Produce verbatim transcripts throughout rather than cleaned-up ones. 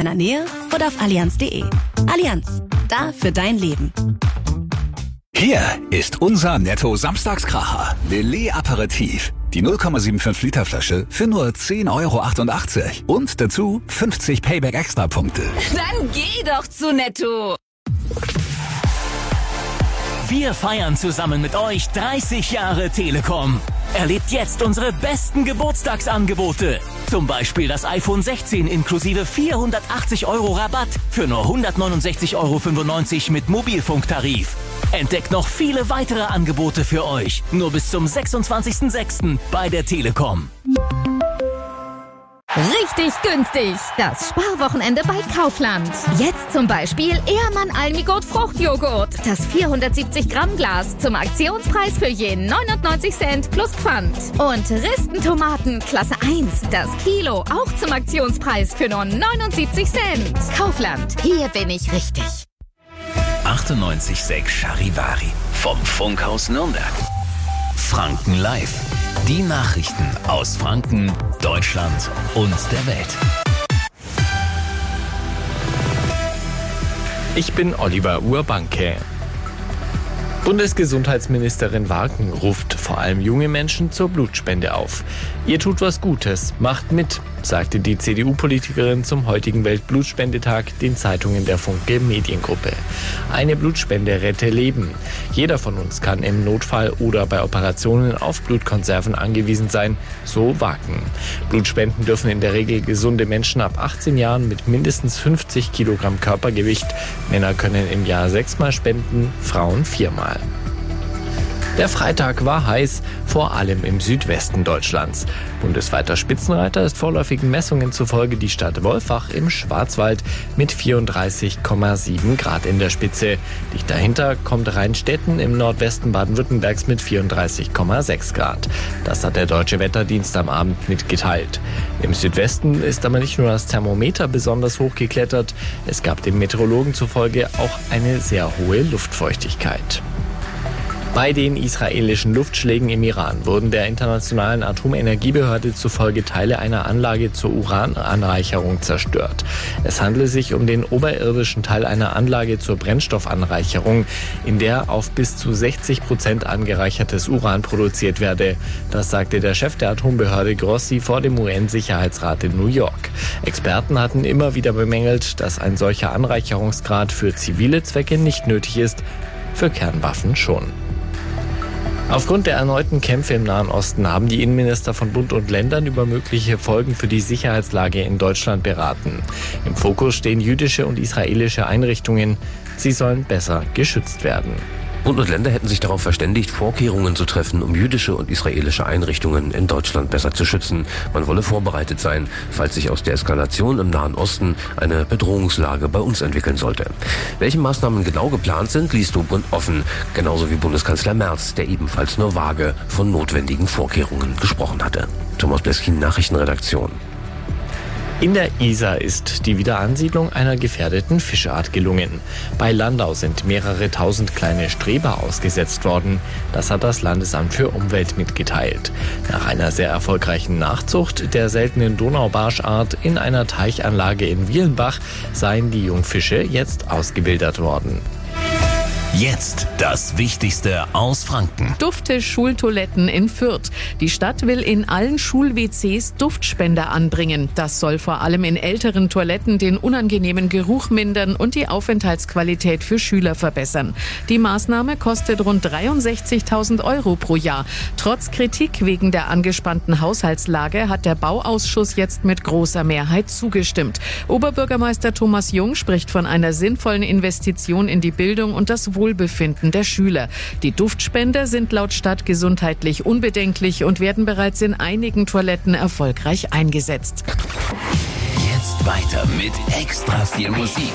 deiner Nähe oder auf allianz punkt de. Allianz, da für dein Leben. Hier ist unser Netto-Samstagskracher. Lillet Aperitif. Die null Komma fünfundsiebzig Liter Flasche für nur zehn Euro achtundachtzig. Und dazu fünfzig Payback-Extra-Punkte. Dann geh doch zu Netto. Wir feiern zusammen mit euch dreißig Jahre Telekom. Erlebt jetzt unsere besten Geburtstagsangebote. Zum Beispiel das iPhone sechzehn inklusive vierhundertachtzig Euro Rabatt für nur hundertneunundsechzig Euro fünfundneunzig mit Mobilfunktarif. Entdeckt noch viele weitere Angebote für euch. Nur bis zum sechsundzwanzigsten sechsten bei der Telekom. Richtig günstig. Das Sparwochenende bei Kaufland. Jetzt zum Beispiel Ehrmann Almigurt Fruchtjoghurt. Das vierhundertsiebzig Gramm Glas zum Aktionspreis für je neunundneunzig Cent plus Pfand. Und Ristentomaten Klasse eins. Das Kilo auch zum Aktionspreis für nur neunundsiebzig Cent. Kaufland. Hier bin ich richtig. achtundneunzig Komma sechs Charivari vom Funkhaus Nürnberg. Franken Live. Die Nachrichten aus Franken, Deutschland und der Welt. Ich bin Oliver Urbanke. Bundesgesundheitsministerin Warken ruft vor allem junge Menschen zur Blutspende auf. Ihr tut was Gutes, macht mit, sagte die C D U-Politikerin zum heutigen Weltblutspendetag den Zeitungen der Funke Mediengruppe. Eine Blutspende rette Leben. Jeder von uns kann im Notfall oder bei Operationen auf Blutkonserven angewiesen sein, so Warken. Blutspenden dürfen in der Regel gesunde Menschen ab achtzehn Jahren mit mindestens fünfzig Kilogramm Körpergewicht. Männer können im Jahr sechsmal spenden, Frauen viermal. Der Freitag war heiß, vor allem im Südwesten Deutschlands. Bundesweiter Spitzenreiter ist vorläufigen Messungen zufolge die Stadt Wolfach im Schwarzwald mit vierunddreißig Komma sieben Grad in der Spitze. Dicht dahinter kommt Rheinstetten im Nordwesten Baden-Württembergs mit vierunddreißig Komma sechs Grad. Das hat der Deutsche Wetterdienst am Abend mitgeteilt. Im Südwesten ist aber nicht nur das Thermometer besonders hoch geklettert, es gab dem Meteorologen zufolge auch eine sehr hohe Luftfeuchtigkeit. Bei den israelischen Luftschlägen im Iran wurden der Internationalen Atomenergiebehörde zufolge Teile einer Anlage zur Urananreicherung zerstört. Es handele sich um den oberirdischen Teil einer Anlage zur Brennstoffanreicherung, in der auf bis zu sechzig Prozent angereichertes Uran produziert werde. Das sagte der Chef der Atombehörde Grossi vor dem U N-Sicherheitsrat in New York. Experten hatten immer wieder bemängelt, dass ein solcher Anreicherungsgrad für zivile Zwecke nicht nötig ist, für Kernwaffen schon. Aufgrund der erneuten Kämpfe im Nahen Osten haben die Innenminister von Bund und Ländern über mögliche Folgen für die Sicherheitslage in Deutschland beraten. Im Fokus stehen jüdische und israelische Einrichtungen. Sie sollen besser geschützt werden. Bund und Länder hätten sich darauf verständigt, Vorkehrungen zu treffen, um jüdische und israelische Einrichtungen in Deutschland besser zu schützen. Man wolle vorbereitet sein, falls sich aus der Eskalation im Nahen Osten eine Bedrohungslage bei uns entwickeln sollte. Welche Maßnahmen genau geplant sind, liest du Bund offen. Genauso wie Bundeskanzler Merz, der ebenfalls nur vage von notwendigen Vorkehrungen gesprochen hatte. Thomas Bleskin, Nachrichtenredaktion. In der Isar ist die Wiederansiedlung einer gefährdeten Fischart gelungen. Bei Landau sind mehrere tausend kleine Streber ausgesetzt worden. Das hat das Landesamt für Umwelt mitgeteilt. Nach einer sehr erfolgreichen Nachzucht der seltenen Donaubarschart in einer Teichanlage in Wielenbach seien die Jungfische jetzt ausgewildert worden. Jetzt das Wichtigste aus Franken. Dufte-Schultoiletten in Fürth. Die Stadt will in allen Schul-W Cs Duftspender anbringen. Das soll vor allem in älteren Toiletten den unangenehmen Geruch mindern und die Aufenthaltsqualität für Schüler verbessern. Die Maßnahme kostet rund dreiundsechzigtausend Euro pro Jahr. Trotz Kritik wegen der angespannten Haushaltslage hat der Bauausschuss jetzt mit großer Mehrheit zugestimmt. Oberbürgermeister Thomas Jung spricht von einer sinnvollen Investition in die Bildung und das Wohlbefinden der Schüler. Die Duftspender sind laut Stadt gesundheitlich unbedenklich und werden bereits in einigen Toiletten erfolgreich eingesetzt. Jetzt weiter mit extra viel Musik.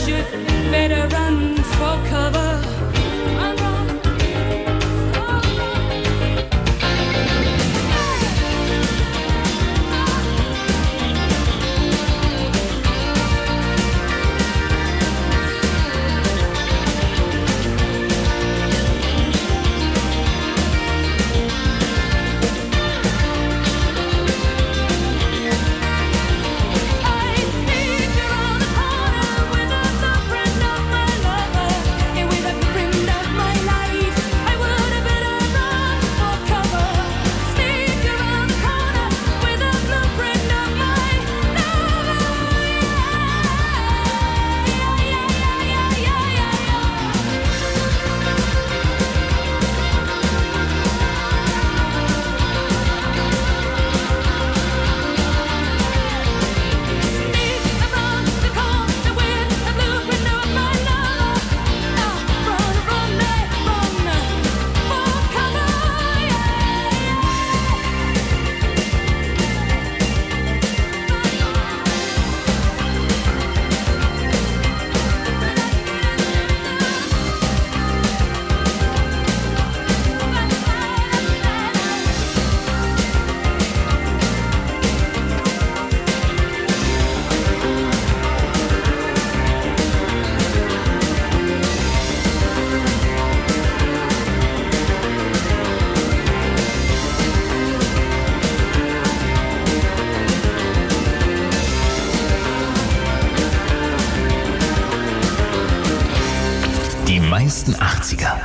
Die meisten achtziger.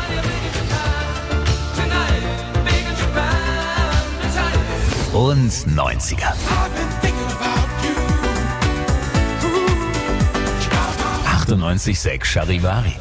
Und neunziger. achtundneunzig Komma sechs Charivari.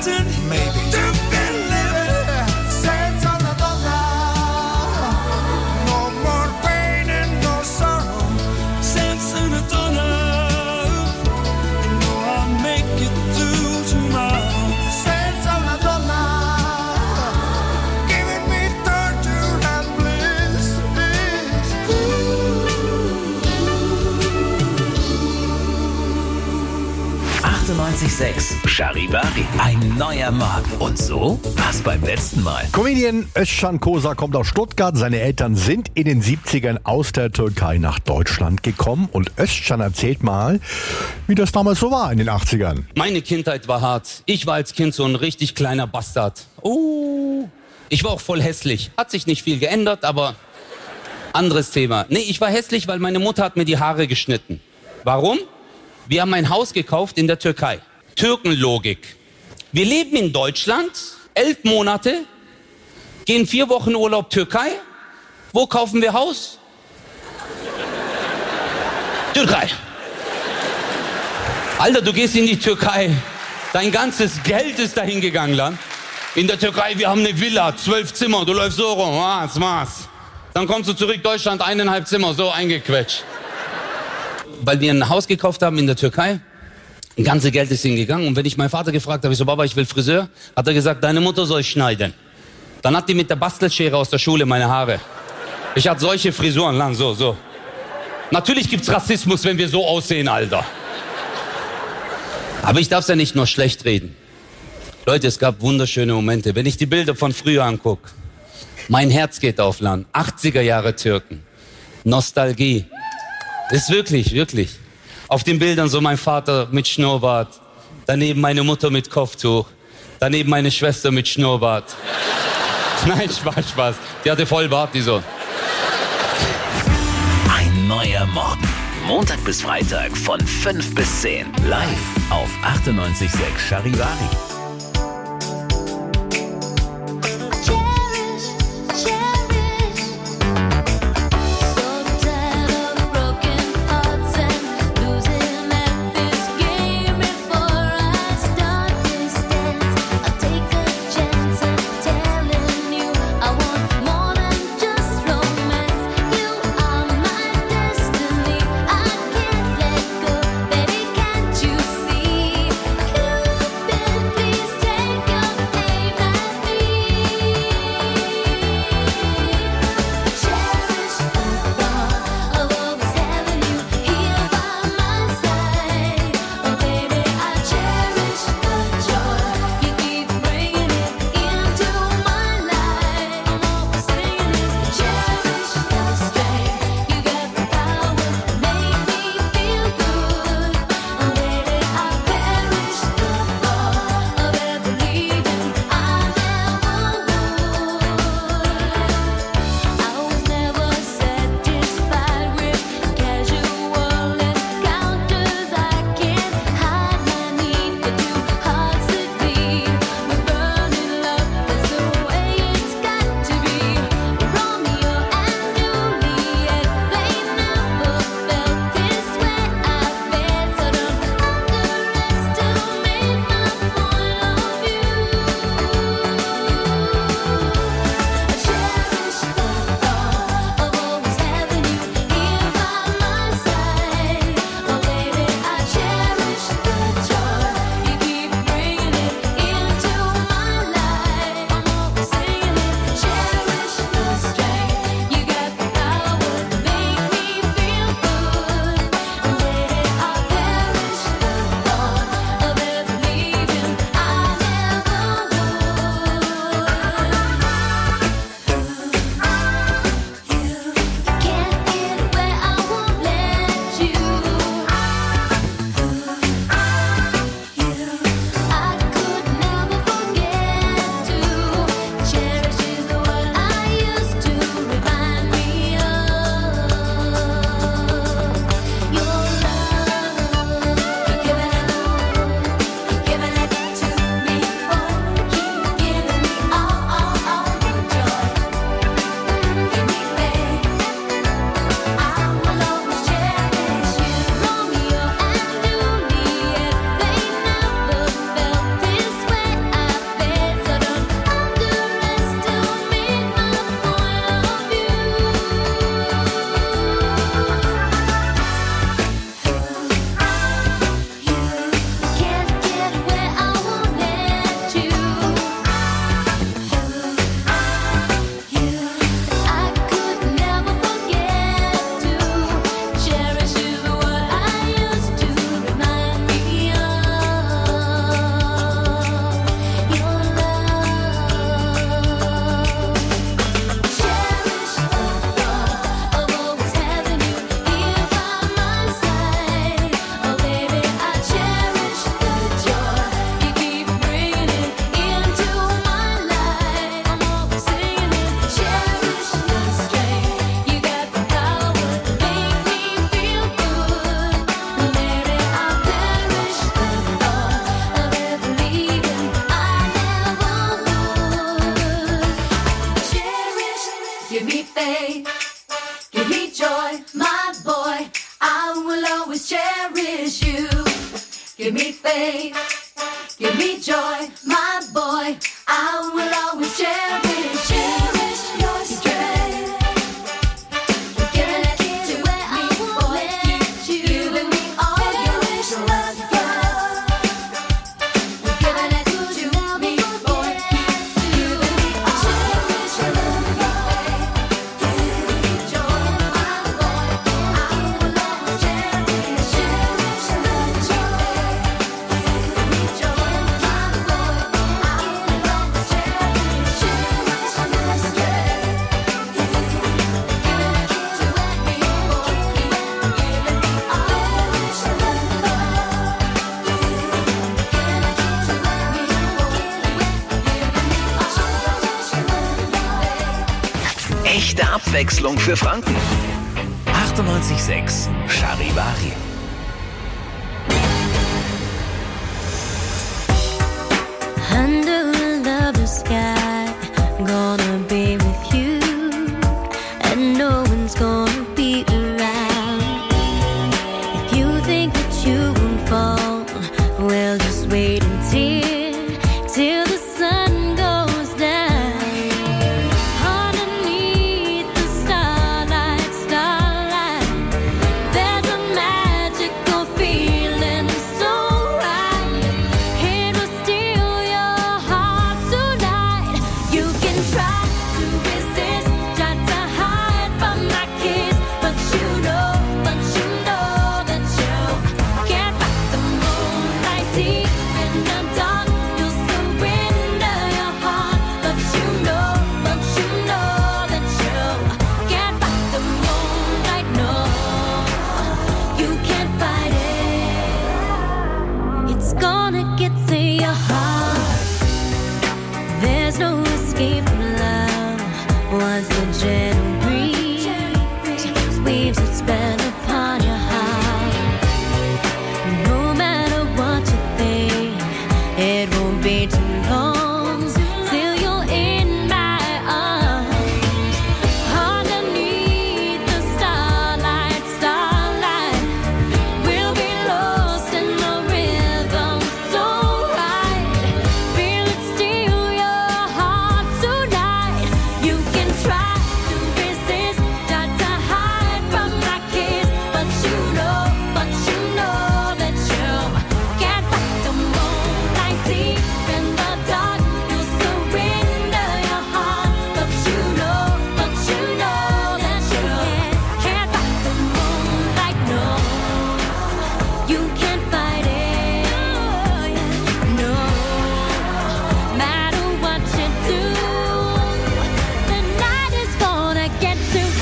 written, maybe to be lived. Saints on the now, no more pain and no sorrow. Saints in the tunnel, you know I'll make it through tomorrow. Saints on the now, giving me torture and bliss. achtundneunzig Komma sechs Charivari. Ein neuer Morgen. Und so war's beim letzten Mal. Comedian Özcan Kosa kommt aus Stuttgart. Seine Eltern sind in den siebzigern aus der Türkei nach Deutschland gekommen. Und Özcan erzählt mal, wie das damals so war in den achtzigern. Meine Kindheit war hart. Ich war als Kind so ein richtig kleiner Bastard. Oh, ich war auch voll hässlich. Hat sich nicht viel geändert, aber anderes Thema. Nee, ich war hässlich, weil meine Mutter hat mir die Haare geschnitten. Warum? Wir haben ein Haus gekauft in der Türkei. Türkenlogik. Wir leben in Deutschland, elf Monate, gehen vier Wochen Urlaub Türkei. Wo kaufen wir Haus? Türkei. Alter, du gehst in die Türkei. Dein ganzes Geld ist dahin gegangen, Land. In der Türkei, wir haben eine Villa, zwölf Zimmer, du läufst so rum, was, was. Dann kommst du zurück, Deutschland, eineinhalb Zimmer, so eingequetscht. Weil wir ein Haus gekauft haben in der Türkei, das ganze Geld ist hingegangen. Und wenn ich meinen Vater gefragt habe, ich so, Baba, ich will Friseur, hat er gesagt, deine Mutter soll ich schneiden. Dann hat die mit der Bastelschere aus der Schule meine Haare. Ich hatte solche Frisuren lang, so, so. Natürlich gibt's Rassismus, wenn wir so aussehen, Alter. Aber ich darf's ja nicht nur schlecht reden. Leute, es gab wunderschöne Momente. Wenn ich die Bilder von früher angucke, mein Herz geht auf, Land. achtziger Jahre Türken. Nostalgie. Ist wirklich, wirklich. Auf den Bildern so mein Vater mit Schnurrbart, daneben meine Mutter mit Kopftuch, daneben meine Schwester mit Schnurrbart. Nein, Spaß, Spaß. Die hatte voll Bart, die so. Ein neuer Morgen. Montag bis Freitag von fünf bis zehn. Live auf achtundneunzig Komma sechs Charivari. Baby, can't you see? You've been give me faith, give me joy, my boy. I will always cherish, cherish your strength. Giving it to me, boy, keep giving me all your love. Giving it to me, boy, keep giving me all your love. Give me joy, my boy. I will always cherish, cherish the joy. Give me joy, my boy. I will always cherish, cherish the strength. Giving it to me, boy, keep giving me all your Echte Abwechslung für Franken. achtundneunzig Komma sechs Charivari. Under the sky, gonna be with you, and no one's gonna be around. If you think that you won't fall, well, just wait until, till the sun goes down. Underneath the starlight, starlight, there's a magical feeling so right. It will steal your heart tonight. You can try to resist, try to hide from my kiss, but you know, but you know that you can't fight the moonlight deep in the dark. You'll surrender your heart, but you know, but you know that you can't fight the moonlight. No, you can't fight it. It's gonna get to your heart. There's no escape from love. Once the gentle breeze weaves its spell upon your heart, no matter what you think, it won't be too long till you're in my arms. Underneath the starlight, starlight, we'll be lost in the rhythm so right. Feel it steal your heart tonight. You can try to resist, try to hide from my kiss, but you know, but you know that you can't fight the moonlight deep in the dark. You'll surrender your heart, but you know, but you know that you can't fight the moonlight. No, you can't fight it. No, matter what you do, the night is gonna get to you.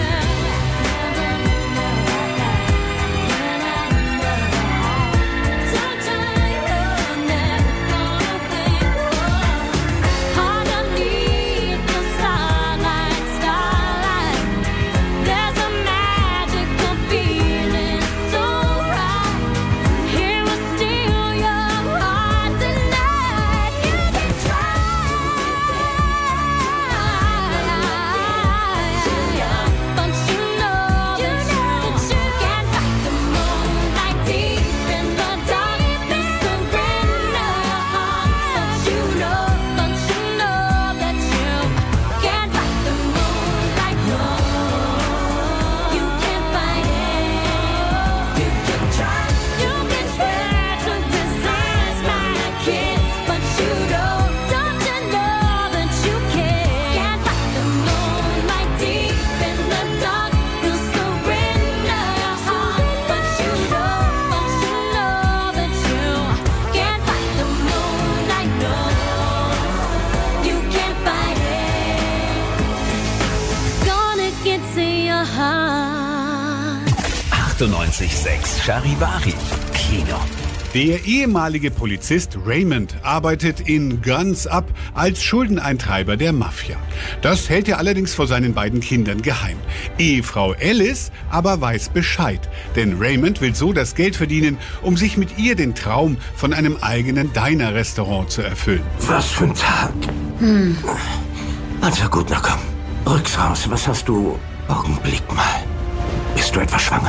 Underneath the starlight, starlight, there's a magical feeling so right. Here will steal your heart tonight. You can try, but you know that you can't fight the moonlight deep in the dark. You surrender your heart, but you know, but you know that you can't fight the moonlight. No, you can't fight it. You can try, you can try to resist my kiss, but you know, don't you know that you can't fight the moonlight deep in the dark. You surrender your heart, but you know, but you know that you can't fight the moonlight. No, you can't fight it. It's gonna get to your heart. achtundneunzig Komma sechs Charivari. Kino. Der ehemalige Polizist Raymond arbeitet in Guns Up als Schuldeneintreiber der Mafia. Das hält er allerdings vor seinen beiden Kindern geheim. Ehefrau Alice aber weiß Bescheid, denn Raymond will so das Geld verdienen, um sich mit ihr den Traum von einem eigenen Diner-Restaurant zu erfüllen. Was für ein Tag. Hm. Also gut, na komm. Rück's raus. Was hast du? Augenblick mal. Bist du etwa schwanger?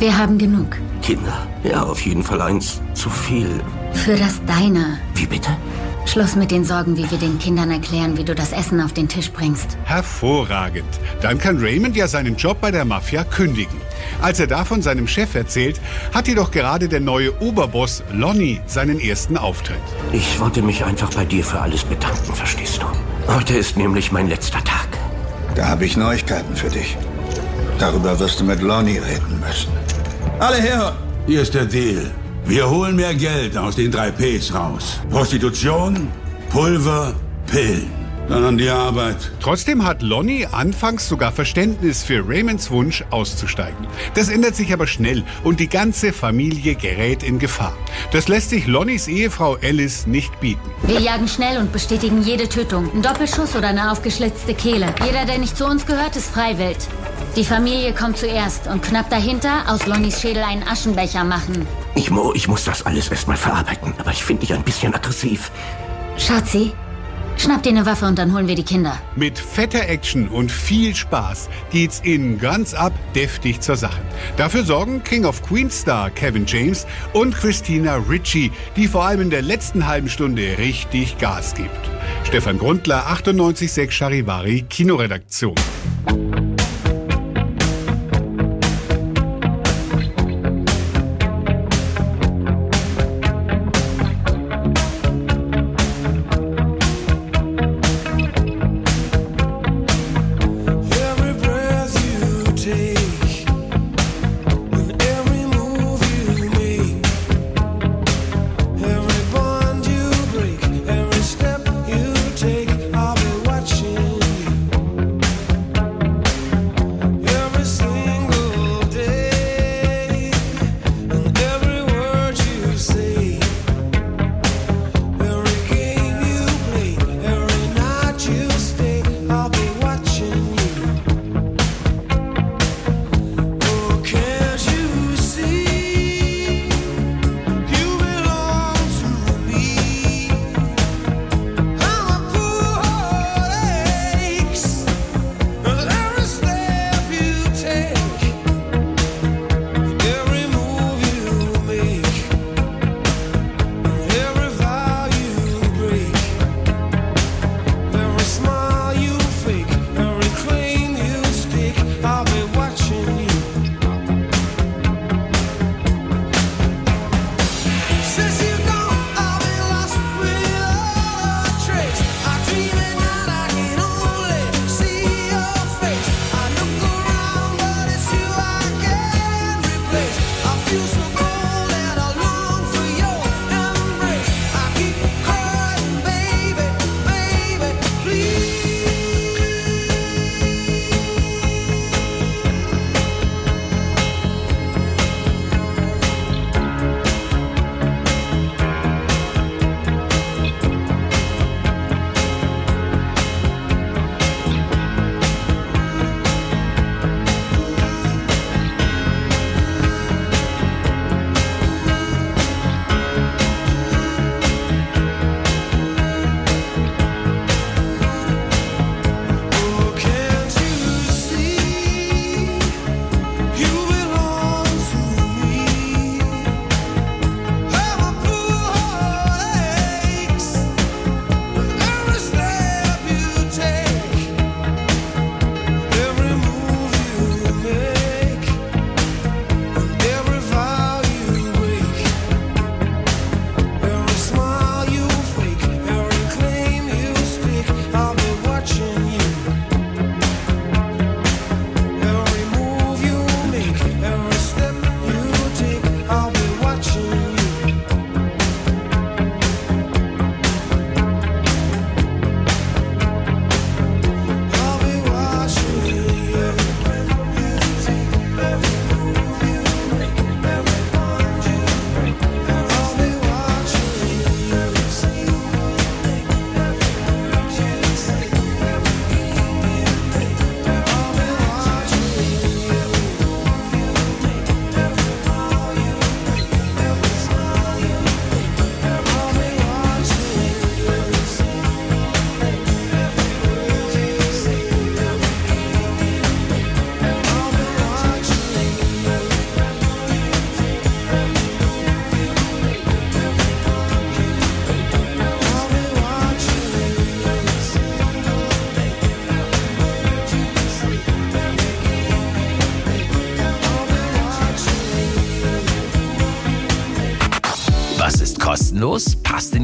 Wir haben genug. Kinder? Ja, auf jeden Fall eins zu viel. Für das Deine. Wie bitte? Schluss mit den Sorgen, wie wir den Kindern erklären, wie du das Essen auf den Tisch bringst. Hervorragend. Dann kann Raymond ja seinen Job bei der Mafia kündigen. Als er davon seinem Chef erzählt, hat jedoch gerade der neue Oberboss Lonnie seinen ersten Auftritt. Ich wollte mich einfach bei dir für alles bedanken, verstehst du? Heute ist nämlich mein letzter Tag. Da habe ich Neuigkeiten für dich. Darüber wirst du mit Lonnie reden müssen. Alle her! Hier ist der Deal. Wir holen mehr Geld aus den drei Ps raus. Prostitution, Pulver, Pillen. Dann an die Arbeit. Trotzdem hat Lonnie anfangs sogar Verständnis für Raymonds Wunsch auszusteigen. Das ändert sich aber schnell und die ganze Familie gerät in Gefahr. Das lässt sich Lonnies Ehefrau Alice nicht bieten. Wir jagen schnell und bestätigen jede Tötung. Ein Doppelschuss oder eine aufgeschlitzte Kehle. Jeder, der nicht zu uns gehört, ist freiwillig. Die Familie kommt zuerst und knapp dahinter aus Lonnies Schädel einen Aschenbecher machen. Ich, mo, ich muss das alles erstmal verarbeiten, aber ich finde dich ein bisschen aggressiv. Schatzi, schnapp dir eine Waffe und dann holen wir die Kinder. Mit fetter Action und viel Spaß geht's in Guns Up deftig zur Sache. Dafür sorgen King of Queens Star Kevin James und Christina Ricci, die vor allem in der letzten halben Stunde richtig Gas gibt. Stefan Grundler, achtundneunzig Komma sechs Charivari, Kinoredaktion.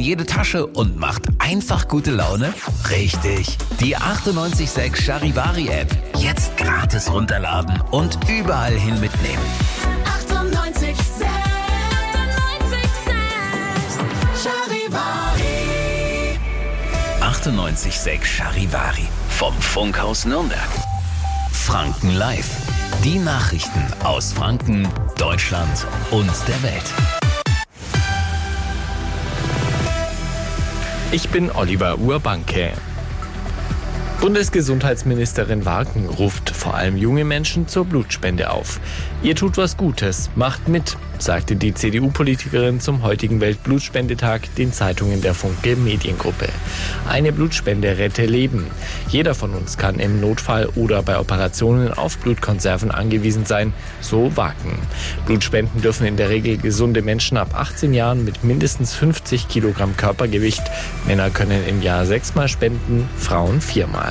jede Tasche und macht einfach gute Laune? Richtig, die achtundneunzig Komma sechs Charivari-App. Jetzt gratis runterladen und überall hin mitnehmen. achtundneunzig Komma sechs Charivari. achtundneunzig Komma sechs Charivari vom Funkhaus Nürnberg. Franken Live. Die Nachrichten aus Franken, Deutschland und der Welt. Ich bin Oliver Urbanke. Bundesgesundheitsministerin Wagen ruft vor allem junge Menschen zur Blutspende auf. Ihr tut was Gutes, macht mit, sagte die C D U-Politikerin zum heutigen Weltblutspendetag den Zeitungen der Funke Mediengruppe. Eine Blutspende rette Leben. Jeder von uns kann im Notfall oder bei Operationen auf Blutkonserven angewiesen sein, so Wagen. Blutspenden dürfen in der Regel gesunde Menschen ab achtzehn Jahren mit mindestens fünfzig Kilogramm Körpergewicht. Männer können im Jahr sechsmal spenden, Frauen viermal.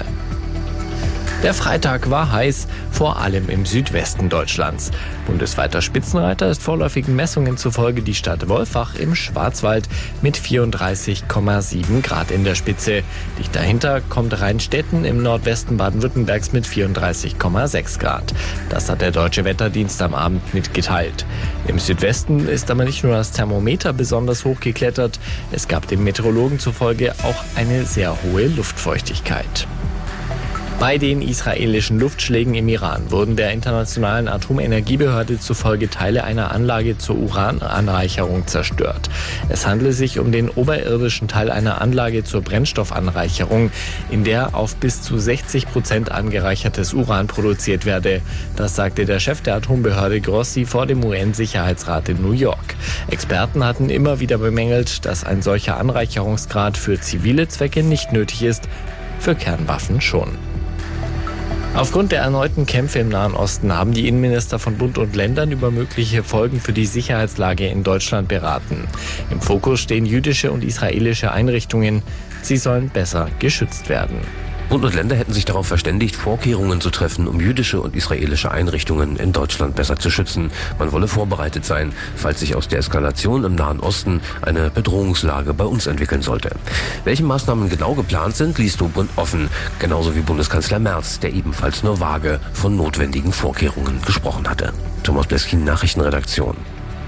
Der Freitag war heiß, vor allem im Südwesten Deutschlands. Bundesweiter Spitzenreiter ist vorläufigen Messungen zufolge die Stadt Wolfach im Schwarzwald mit vierunddreißig Komma sieben Grad in der Spitze. Dicht dahinter kommt Rheinstetten im Nordwesten Baden-Württembergs mit vierunddreißig Komma sechs Grad. Das hat der Deutsche Wetterdienst am Abend mitgeteilt. Im Südwesten ist aber nicht nur das Thermometer besonders hoch geklettert, es gab dem Meteorologen zufolge auch eine sehr hohe Luftfeuchtigkeit. Bei den israelischen Luftschlägen im Iran wurden der Internationalen Atomenergiebehörde zufolge Teile einer Anlage zur Urananreicherung zerstört. Es handele sich um den oberirdischen Teil einer Anlage zur Brennstoffanreicherung, in der auf bis zu sechzig Prozent angereichertes Uran produziert werde. Das sagte der Chef der Atombehörde Grossi vor dem U N-Sicherheitsrat in New York. Experten hatten immer wieder bemängelt, dass ein solcher Anreicherungsgrad für zivile Zwecke nicht nötig ist, für Kernwaffen schon. Aufgrund der erneuten Kämpfe im Nahen Osten haben die Innenminister von Bund und Ländern über mögliche Folgen für die Sicherheitslage in Deutschland beraten. Im Fokus stehen jüdische und israelische Einrichtungen. Sie sollen besser geschützt werden. Bund und Länder hätten sich darauf verständigt, Vorkehrungen zu treffen, um jüdische und israelische Einrichtungen in Deutschland besser zu schützen. Man wolle vorbereitet sein, falls sich aus der Eskalation im Nahen Osten eine Bedrohungslage bei uns entwickeln sollte. Welche Maßnahmen genau geplant sind, ließ Dobrindt offen, genauso wie Bundeskanzler Merz, der ebenfalls nur vage von notwendigen Vorkehrungen gesprochen hatte. Thomas Bleskin, Nachrichtenredaktion.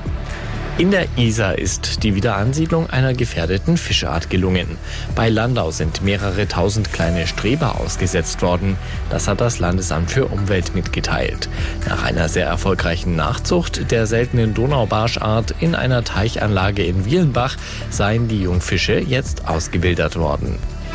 In der Isar ist die Wiederansiedlung einer gefährdeten Fischart gelungen. Bei Landau sind mehrere tausend kleine Streber ausgesetzt worden. Das hat das Landesamt für Umwelt mitgeteilt. Nach einer sehr erfolgreichen Nachzucht der seltenen Donaubarschart in einer Teichanlage in Wielenbach seien die Jungfische jetzt ausgewildert worden.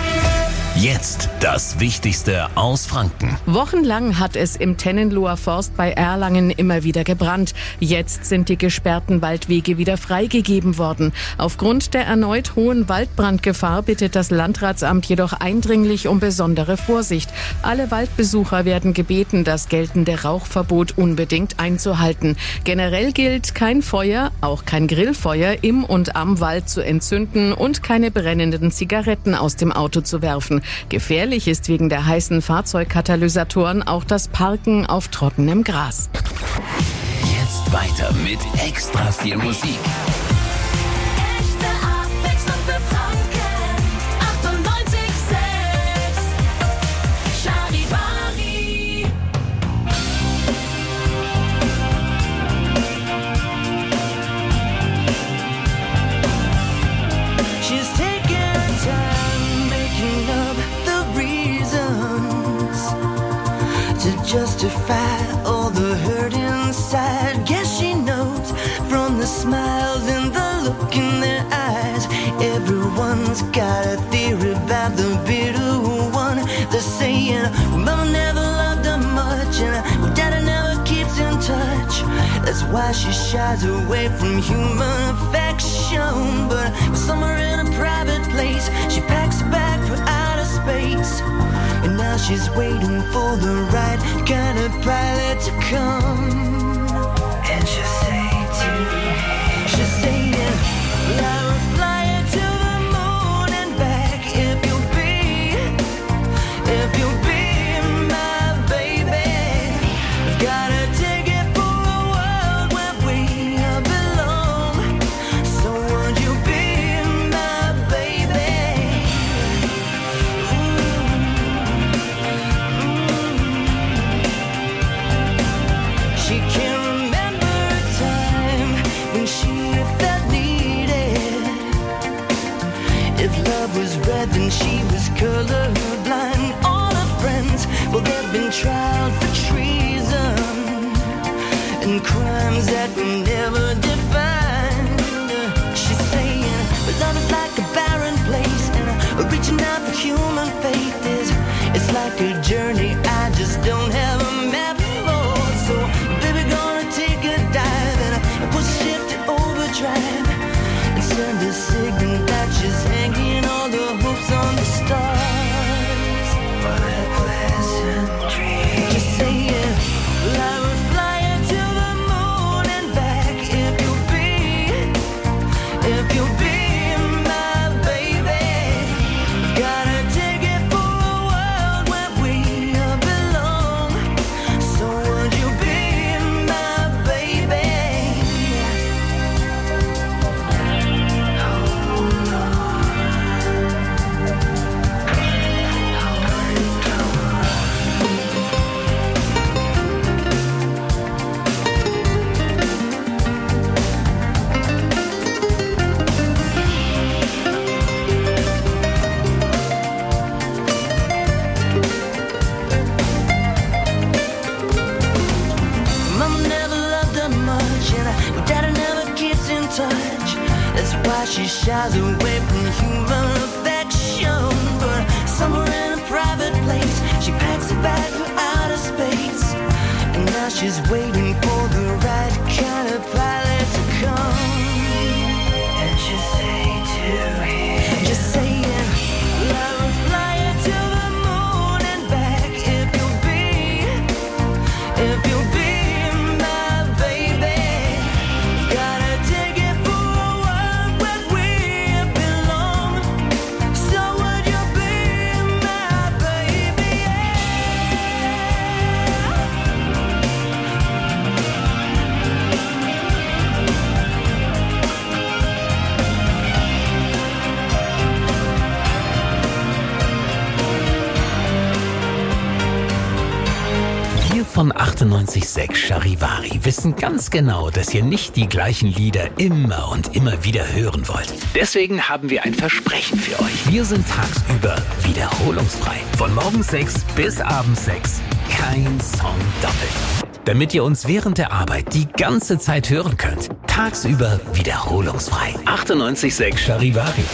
Jetzt das Wichtigste aus Franken. Wochenlang hat es im Tennenloher Forst bei Erlangen immer wieder gebrannt. Jetzt sind die gesperrten Waldwege wieder freigegeben worden. Aufgrund der erneut hohen Waldbrandgefahr bittet das Landratsamt jedoch eindringlich um besondere Vorsicht. Alle Waldbesucher werden gebeten, das geltende Rauchverbot unbedingt einzuhalten. Generell gilt, kein Feuer, auch kein Grillfeuer im und am Wald zu entzünden und keine brennenden Zigaretten aus dem Auto zu werfen. Gefährlich ist wegen der heißen Fahrzeugkatalysatoren auch das Parken auf trockenem Gras. Jetzt weiter mit extra viel Musik. Echte Abwechslung für Franken. achtundneunzig Komma sechs Charivari. She's taking her time making up the reasons to justify all the hurt inside. Guess she knows from the smiles and the look in their eyes. Everyone's got a theory about the bitter one. They're saying, well, Mama never loved her much, and Daddy never keeps in touch. That's why she shies away from human affection. But somewhere in a private place, she packs a bag for outer space. And now she's waiting for the right kind of pilot to come. And she'll say to me, she'll say, yeah, I will fly you to the moon and back if you'll be, if you'll be my baby. Got a ticket for a world where we belong. So won't you be my said then she was colorblind. All her friends, well, they've been tried for treason and crimes that were never defined. She's saying, but love is like a barren place, and uh, reaching out for human faith is, it's like a journey I just don't have a map for. So, baby, gonna take a dive and uh, push shift to overdrive and send a signal that she's hanging all the hopes on the stars. What a pleasant dream. Just say it. Well, I would fly you to the moon and back if you'll be, if you'll be my baby. Gotta take it for a world where we belong. So would you be my baby? Mama never loved her much, and uh, Daddy never keeps in touch. That's why she shies away from human affection. But somewhere in a private place, she packs a bag for outer space. And now she's waiting for the right kind of pilot to come. And she say to him, just saying, I will fly you to the moon and back if you'll be, if you'll be my baby. Gotta take it for a world where we belong. So would you be my baby? Wir von achtundneunzig Komma sechs Charivari wissen ganz genau, dass ihr nicht die gleichen Lieder immer und immer wieder hören wollt. Deswegen haben wir ein Versprechen für euch. Wir sind tagsüber wiederholungsfrei. Von morgens sechs bis abends sechs. Kein Song doppelt. Damit ihr uns während der Arbeit die ganze Zeit hören könnt. Tagsüber wiederholungsfrei. achtundneunzig Komma sechs Charivari.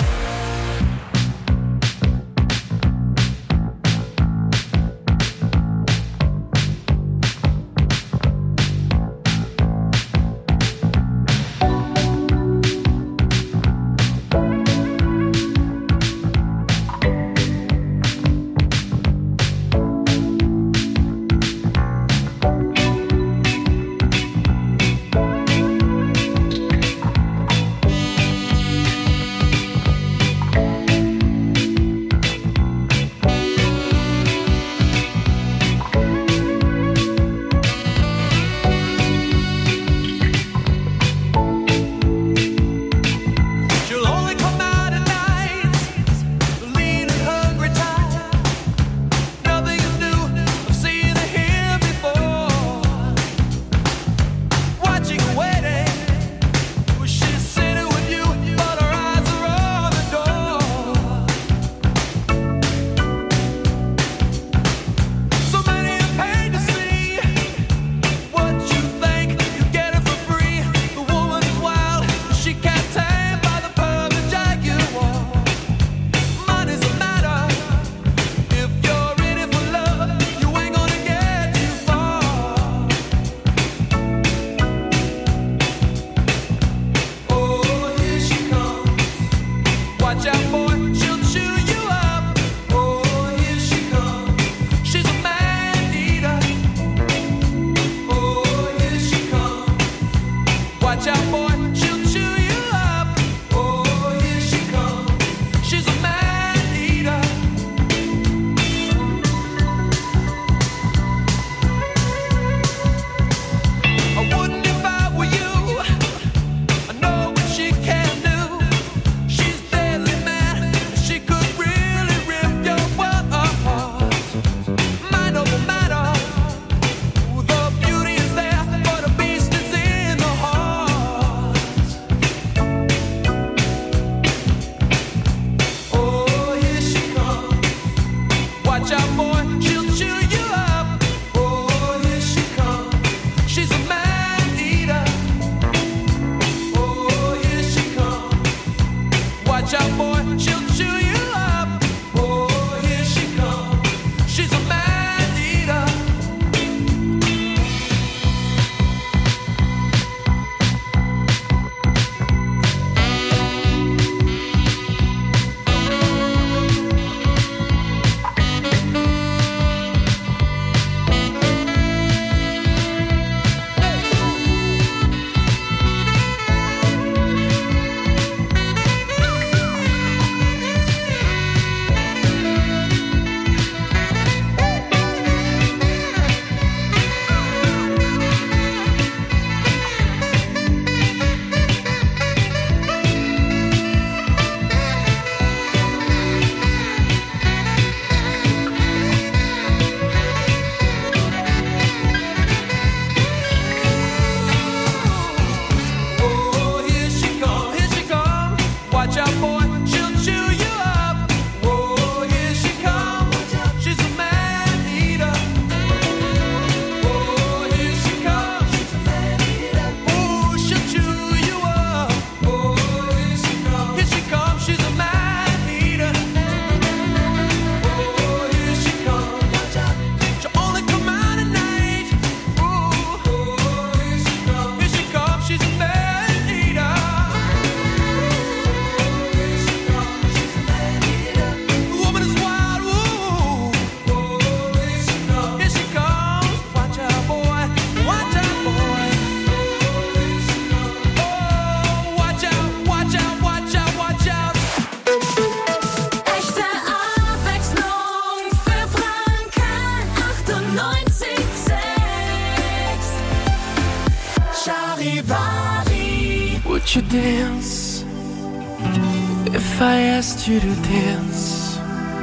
Would you dance if I asked you to dance?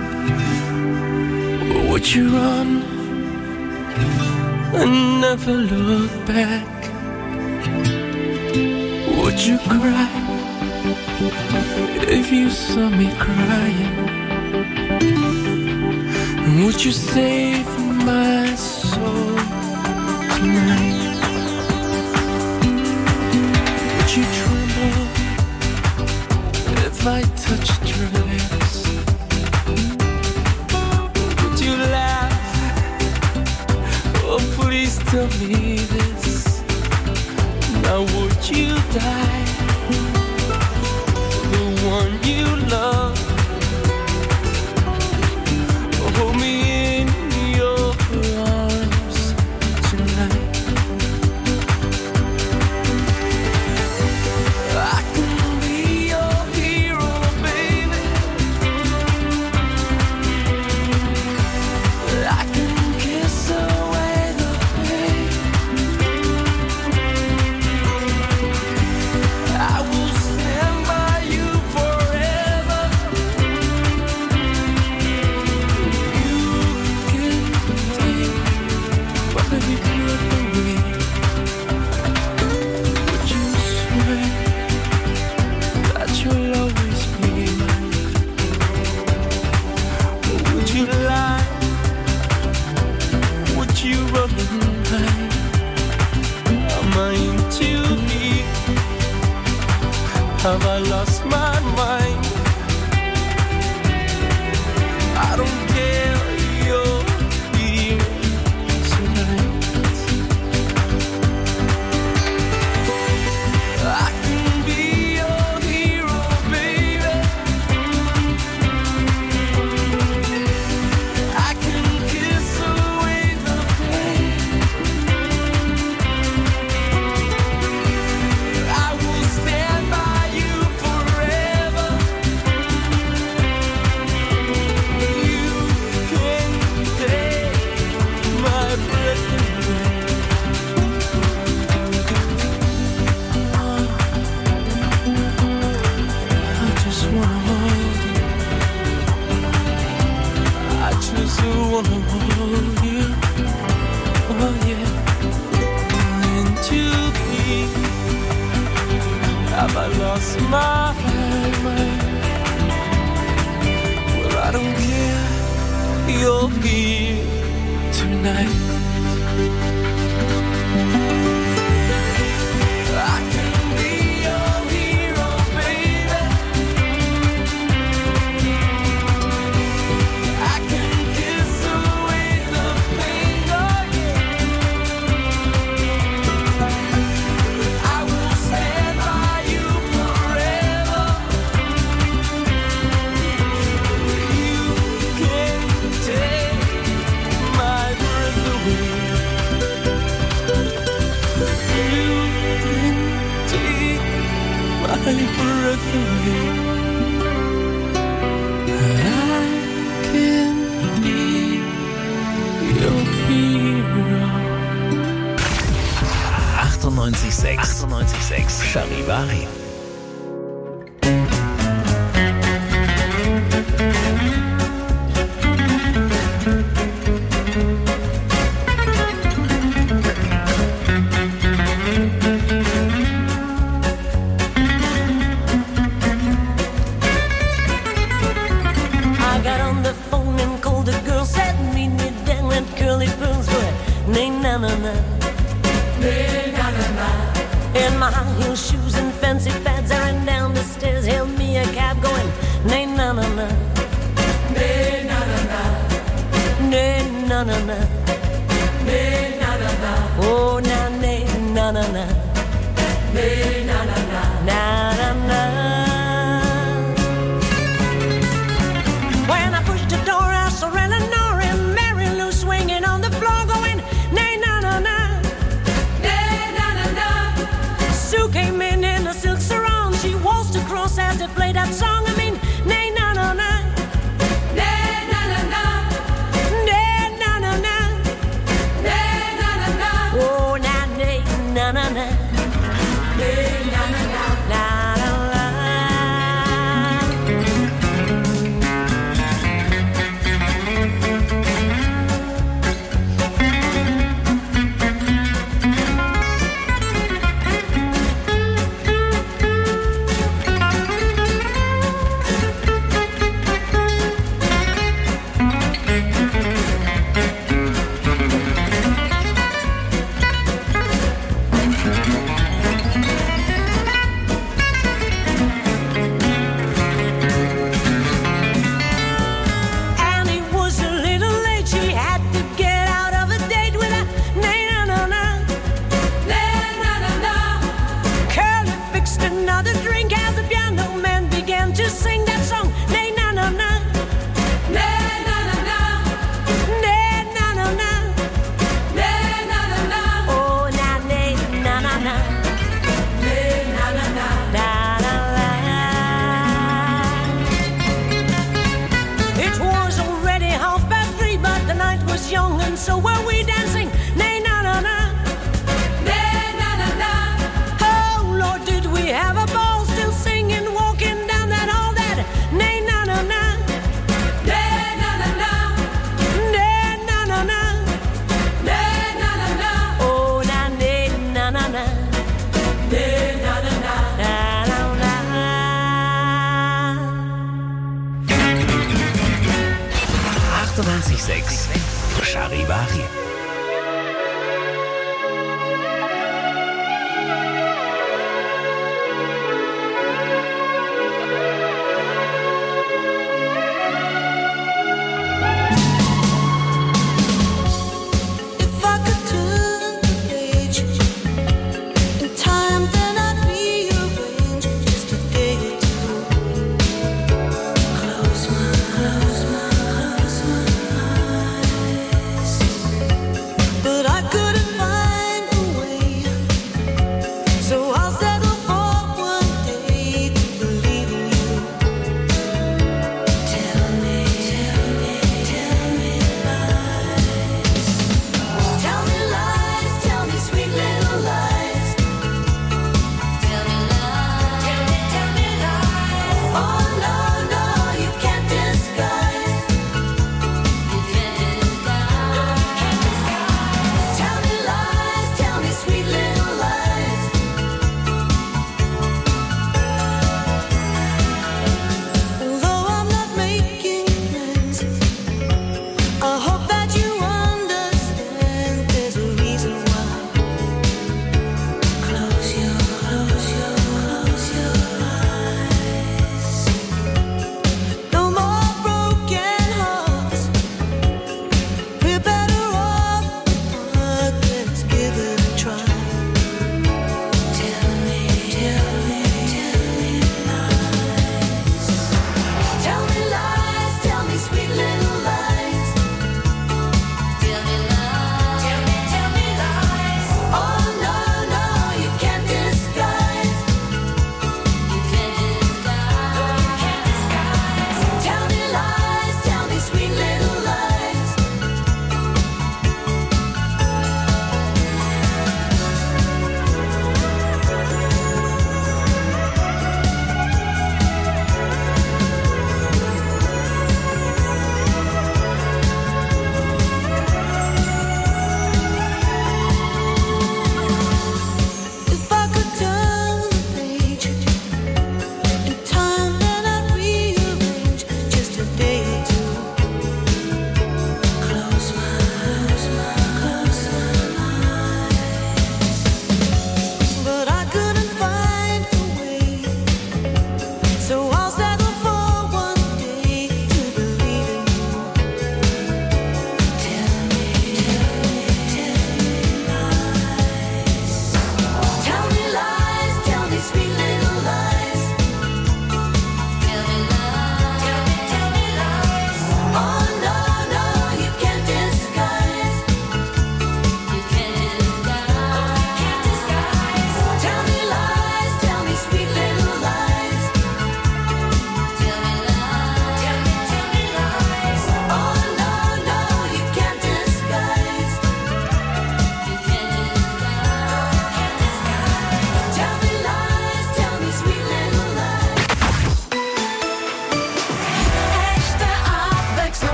Or would you run and never look back? Would you cry if you saw me crying? And would you save my soul tonight? Would you tremble if I touched your lips? Would you laugh? Oh, please tell me this. Now would you die for the one you love? Hold me in your arms tonight. I can be your hero, baby. I can kiss away the pain. I will stand by you forever. You can take my breath away. Would you swear that you'll always be mine? Or would you lie? Would you run and hide? Am I in too deep? Have I lost my mind? I don't care, you're here tonight. I can be your hero, baby. I can kiss away the pain. I will stand by you forever. You can take my breath away. I just wanna hold you. I just wanna hold you. Oh yeah. And to be, have I lost my mind? Well, I don't care. You're here tonight. I can be your hero, baby. I can kiss away the pain, oh yeah. I will stand by you forever. You can take my breath away. You can take my breath away. I can be your hero. achtundneunzig Komma sechs achtundneunzig Komma sechs Charivari. I got on the phone and called a girl, said meet me down at Curly Pearl's for nay na na na, nay na na na. In my high heel shoes and fancy fads, I ran down the stairs, hailed me a cab going nay na na na, nay na na na, nay na na na, nay na na na. Oh na nay na na na, nay na na na, na na na. When I pushed the door, I saw Eleanor and Mary Lou swinging on the floor, going nay na na na, nay na na na. Sue came in in a silk sarong. She waltzed across as they played that song. I mean, nay na na na, nay na na na, nay na na na. was young and so were we dancing. Nay, na na na. Nay, na na na. Oh Lord, did we have a ball still singing, walking down that hall that. Nay, na na na. Nay, na na na. Nay, na na na. Nay, na na na. Oh, na nay, na na na. Nay, na na na. Na na na. achtundachtzig Komma sechs Charivari. If I could turn the page in time, then I'd rearrange just a day or two. Close my, close my, close my eyes.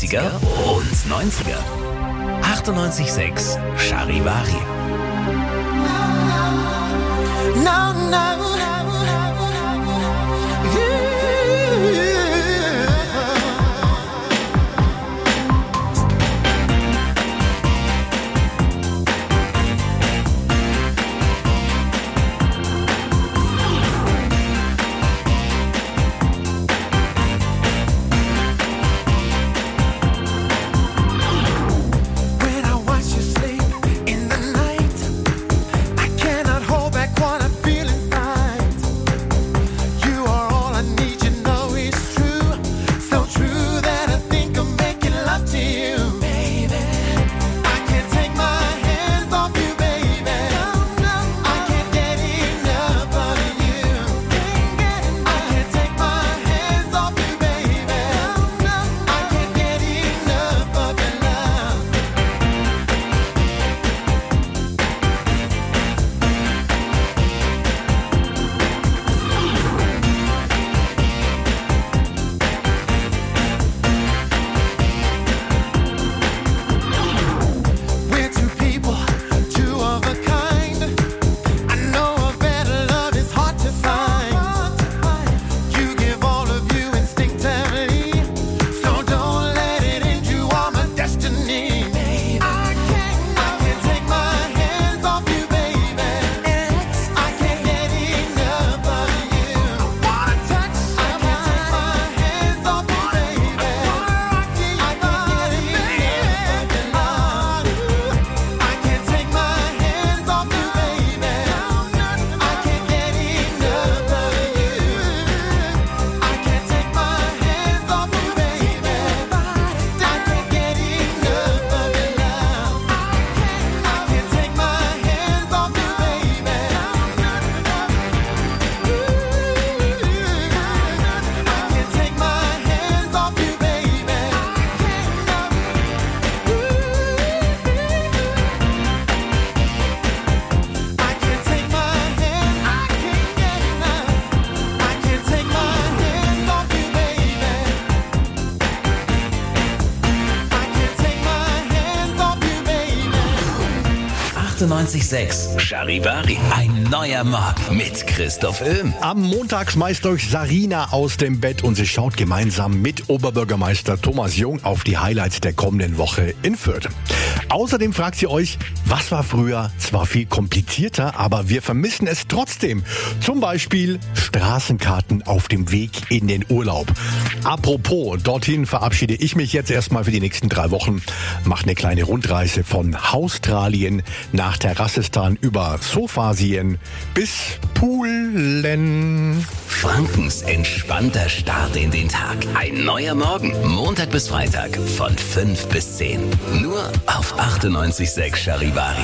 achtziger und neunziger. achtundneunzig Komma sechs Charivari. No, no. When I watch you sleep in the night, I cannot hold back what I feel inside. You are all I need, you know it's true. So true that I think I'm making love to you, baby. I can't take my hands off you, baby. I can't get enough of you. I can't take my hands off you, baby. I can't get enough of your love. We're two people, two of a kind. I know a better love is hard to find. You give all of you instinctively, so don't let it end. You are my destiny. I can't, I can't take my hands off you, baby. I can't get enough of you. I wanna touch. I can't take my hands off you, baby. I can't get enough of your love. I can't take my hands off you, baby. I can't get enough of you. I can't take my hands off you, baby. I can't get enough of your love. I can't take my hands off you, baby. I can't take my hands off you, baby. I can't take my hands, I can't get enough. I can't take my hands off you, baby. I can't take my hands off you, baby. achtundneunzig Komma sechs Charivari. Ein neuer Morgen mit Christoph Öhm. Am Montag schmeißt euch Sarina aus dem Bett und sie schaut gemeinsam mit Oberbürgermeister Thomas Jung auf die Highlights der kommenden Woche in Fürth. Außerdem fragt sie euch, was war früher zwar viel komplizierter, aber wir vermissen es trotzdem. Zum Beispiel Straßenkarten auf dem Weg in den Urlaub. Apropos, dorthin verabschiede ich mich jetzt erstmal für die nächsten drei Wochen. Mache eine kleine Rundreise von Australien nach Terrassistan über Sofasien bis Poolen. Frankens entspannter Start in den Tag. Ein neuer Morgen. Montag bis Freitag von fünf bis zehn. Nur auf achtundneunzig Komma sechs Charivari.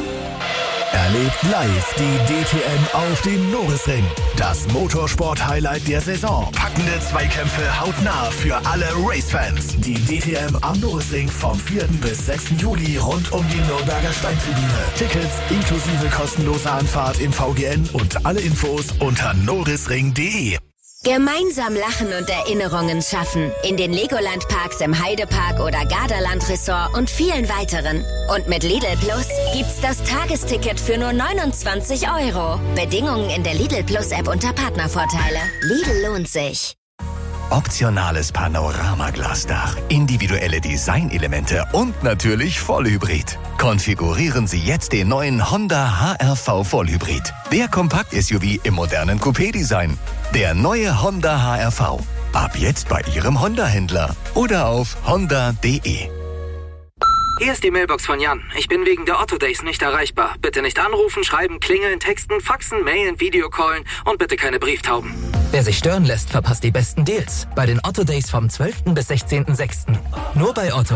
Erlebt live die D T M auf dem Nurrisring. Das Motorsport-Highlight der Saison. Packende Zweikämpfe hautnah für alle Racefans. Die D T M am Nurrisring vom vierten bis sechsten Juli rund um die Nürnberger Steintribüne. Tickets inklusive kostenloser Anfahrt im V G N und alle Infos unter norisring punkt de. Gemeinsam lachen und Erinnerungen schaffen. In den Legoland-Parks im Heidepark oder Gardaland-Resort und vielen weiteren. Und mit Lidl Plus gibt's das Tagesticket für nur neunundzwanzig Euro. Bedingungen in der Lidl Plus-App unter Partnervorteile. Lidl lohnt sich. Optionales Panoramaglasdach, individuelle Designelemente und natürlich Vollhybrid. Konfigurieren Sie jetzt den neuen Honda H R V Vollhybrid. Der Kompakt-S U V im modernen Coupé-Design. Der neue Honda H R V. Ab jetzt bei Ihrem Honda-Händler oder auf honda punkt de. Hier ist die Mailbox von Jan. Ich bin wegen der Otto Days nicht erreichbar. Bitte nicht anrufen, schreiben, klingeln, texten, faxen, mailen, Videocallen und bitte keine Brieftauben. Wer sich stören lässt, verpasst die besten Deals. Bei den Otto Days vom zwölften bis sechzehnten sechsten Nur bei Otto.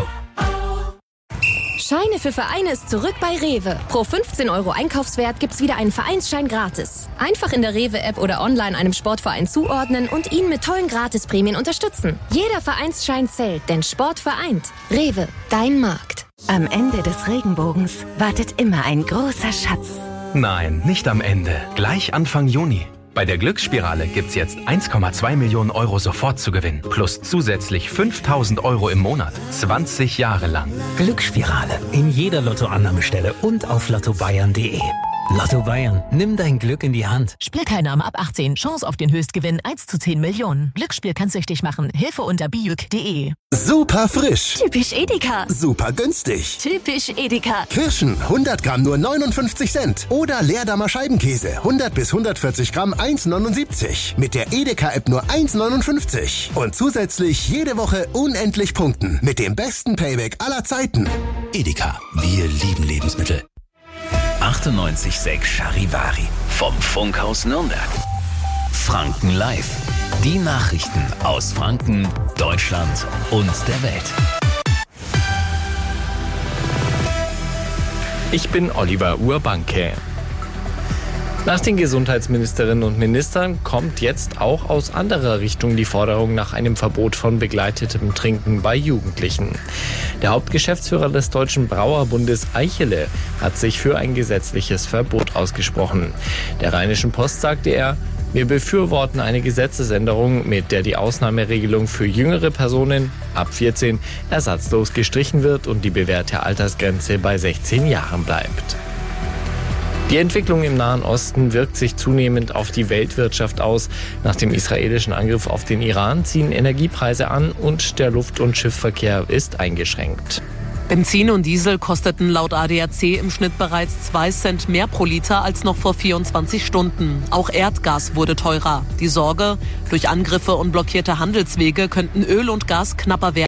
Scheine für Vereine ist zurück bei Rewe. Pro fünfzehn Euro Einkaufswert gibt's wieder einen Vereinsschein gratis. Einfach in der Rewe-App oder online einem Sportverein zuordnen und ihn mit tollen Gratisprämien unterstützen. Jeder Vereinsschein zählt, denn Sport vereint. Rewe, dein Markt. Am Ende des Regenbogens wartet immer ein großer Schatz. Nein, nicht am Ende. Gleich Anfang Juni. Bei der Glücksspirale gibt's jetzt eins Komma zwei Millionen Euro sofort zu gewinnen. Plus zusätzlich fünftausend Euro im Monat. zwanzig Jahre lang. Glücksspirale. In jeder Lottoannahmestelle und auf lotto bayern punkt de. Lotto Bayern. Nimm dein Glück in die Hand. Spielteilnahme ab achtzehn. Chance auf den Höchstgewinn eins zu zehn Millionen. Glücksspiel kann süchtig machen. Hilfe unter bijuk punkt de. Super frisch. Typisch Edeka. Super günstig. Typisch Edeka. Kirschen hundert Gramm nur neunundfünfzig Cent. Oder Leerdammer Scheibenkäse hundert bis hundertvierzig Gramm eins Komma neunundsiebzig. Mit der Edeka-App nur eins Komma neunundfünfzig. Und zusätzlich jede Woche unendlich punkten. Mit dem besten Payback aller Zeiten. Edeka, wir lieben Lebensmittel. achtundneunzig Komma sechs Charivari vom Funkhaus Nürnberg. Franken Live. Die Nachrichten aus Franken, Deutschland und der Welt. Ich bin Oliver Urbanke. Nach den Gesundheitsministerinnen und Ministern kommt jetzt auch aus anderer Richtung die Forderung nach einem Verbot von begleitetem Trinken bei Jugendlichen. Der Hauptgeschäftsführer des Deutschen Brauerbundes Eichele hat sich für ein gesetzliches Verbot ausgesprochen. Der Rheinischen Post sagte er: Wir befürworten eine Gesetzesänderung, mit der die Ausnahmeregelung für jüngere Personen ab vierzehn ersatzlos gestrichen wird und die bewährte Altersgrenze bei sechzehn Jahren bleibt. Die Entwicklung im Nahen Osten wirkt sich zunehmend auf die Weltwirtschaft aus. Nach dem israelischen Angriff auf den Iran ziehen Energiepreise an und der Luft- und Schiffsverkehr ist eingeschränkt. Benzin und Diesel kosteten laut A D A C im Schnitt bereits zwei Cent mehr pro Liter als noch vor vierundzwanzig Stunden. Auch Erdgas wurde teurer. Die Sorge: Durch Angriffe und blockierte Handelswege könnten Öl und Gas knapper werden.